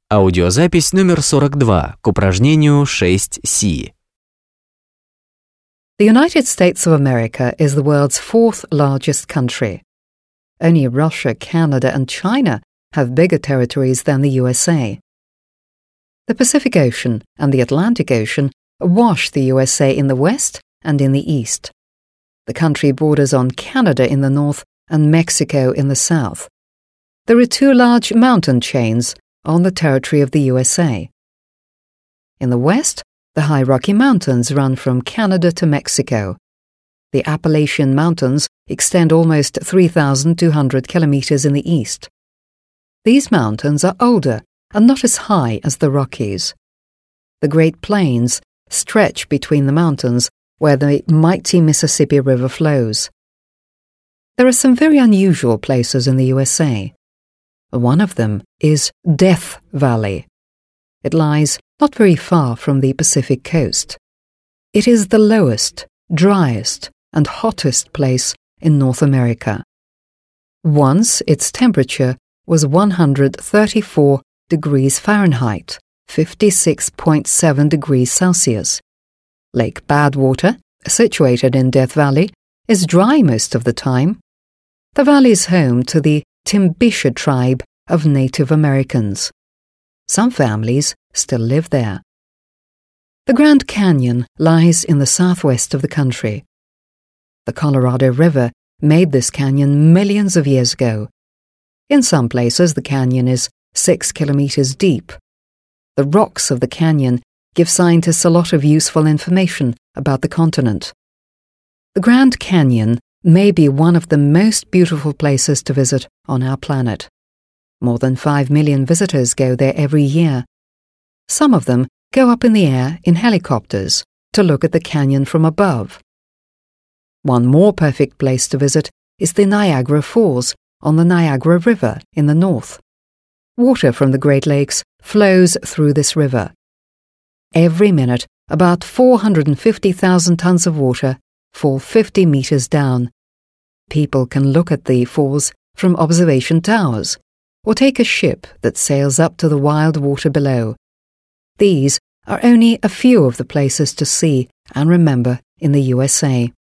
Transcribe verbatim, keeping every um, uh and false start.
Аудиозапись номер сорок два к упражнению шесть си. The United States of America is the world's fourth largest country. Only Russia, Canada, and China have bigger territories than the U S A. The Pacific Ocean and the Atlantic Ocean wash the U S A in the west and in the east. The country borders on Canada in the north and Mexico in the south. There are two large mountain chains on the territory of the U S A. In the west, the high Rocky Mountains run from Canada to Mexico. The Appalachian Mountains extend almost three thousand two hundred kilometers in the east. These mountains are older and not as high as the Rockies. The Great Plains stretch between the mountains where the mighty Mississippi River flows. There are some very unusual places in the U S A. One of them is Death Valley. It lies not very far from the Pacific coast. It is the lowest, driest, and hottest place in North America. Once its temperature was one hundred thirty-four degrees Fahrenheit, fifty-six point seven degrees Celsius. Lake Badwater, situated in Death Valley, is dry most of the time. The valley is home to the Timbisha tribe of Native Americans. Some families still live there. The Grand Canyon lies in the southwest of the country. The Colorado River made this canyon millions of years ago. In some places, the canyon is six kilometers deep. The rocks of the canyon give scientists a lot of useful information about the continent. The Grand Canyon may be one of the most beautiful places to visit on our planet. More than five million visitors go there every year. Some of them go up in the air in helicopters to look at the canyon from above. One more perfect place to visit is the Niagara Falls on the Niagara River in the north. Water from the Great Lakes flows through this river. Every minute, about four hundred fifty thousand tons of water fall fifty meters down. People can look at the falls from observation towers or take a ship that sails up to the wild water below. These are only a few of the places to see and remember in the U S A.